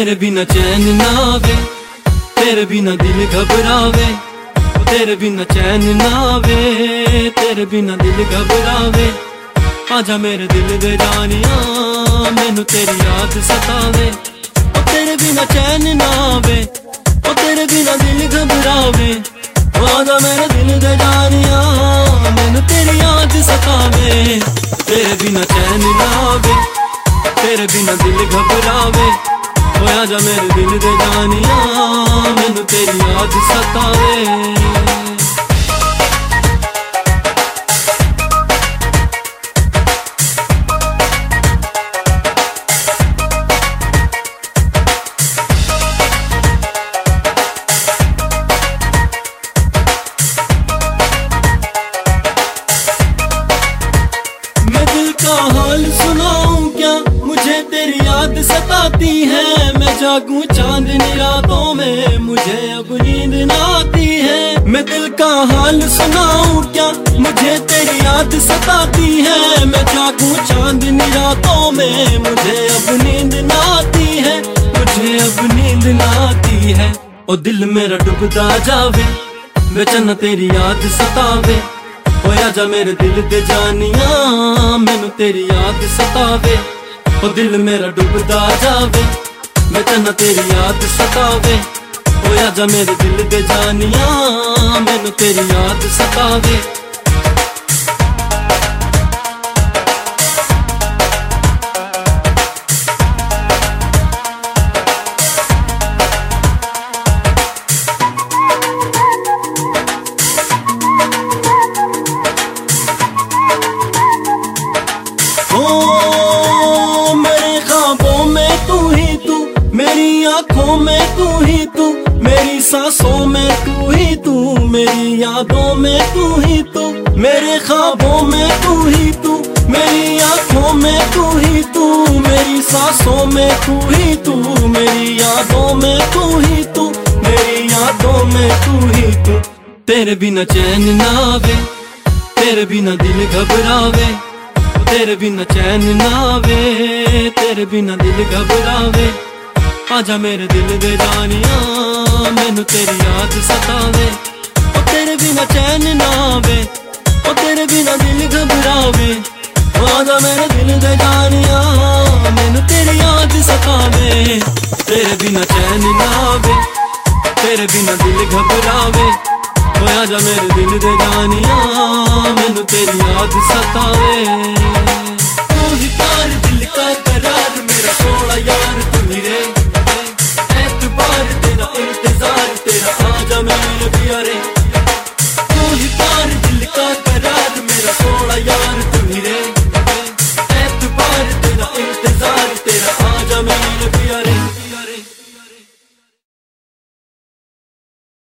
तेरे बिना चैन ना आवे, तेरे बिना दिल घबरावे, तेरे बिना चैन ना आवे, तेरे बिना दिल घबरावे। आजा मेरे दिल दे जानिया, मैनू तेरी याद सतावे। तेरे बिना चैन ना आवे, तेरे बिना दिल घबरावे। आजा मेरे दिल दे जानिया, मैनू तेरी याद सतावे। तेरे बिना चैन ना आवे, तेरे बिना दिल घबरावे। आजा मेरे दिल दे जानिया, मैनू तेरी याद सतावे। हाल सुनाऊं क्या, मुझे तेरी याद सताती है। मैं जागूं चांदनी रातों में, मुझे अब नींद ना आती है। मैं दिल का हाल सुनाऊं क्या, मुझे तेरी याद सताती है। मैं जागूं चांदनी रातों में, मुझे अब नींद ना आती है, मुझे अब नींद ना आती है। ओ दिल मेरा डूबता जावे, बेचैन तेरी याद सतावे। आजा मेरे दिल दे जानिया, मैनू तेरी याद सतावे। ओ दिल मेरा डूबदा जावे, बेचैन तेरी याद सतावे। आजा मेरे दिल दे जानिया, मैनू तेरी याद सतावे। मेरे ख्वाबों में तू ही तू, मेरी आंखों में तू ही तू, मेरी सांसों में तू ही तू, मेरी यादों में तू ही तू। मेरे ख्वाबों में तू ही तू, मेरी आंखों में तू ही तू, मेरी सांसों में तू ही तू, मेरी यादों में तू ही तू, मेरी यादों में तू ही तू। तेरे बिना चैन ना आवे, तेरे बिना दिल घबरावे। तेरे बिना चैन ना आवे, तेरे बिना दिल घबरावे। आजा मेरे दिल दे जानिया, मैनू तेरी याद सतावे। तेरे बिना चैन ना आवे, तेरे बिना दिल घबरावे। आजा मेरे दिल दे जानिया, मैनू तेरी याद सतावे। तेरे बिना चैन ना आवे, तेरे बिना दिल घबरावे। आजा मेरे दिल दे जानिया, मैनू तेरी याद सतावे।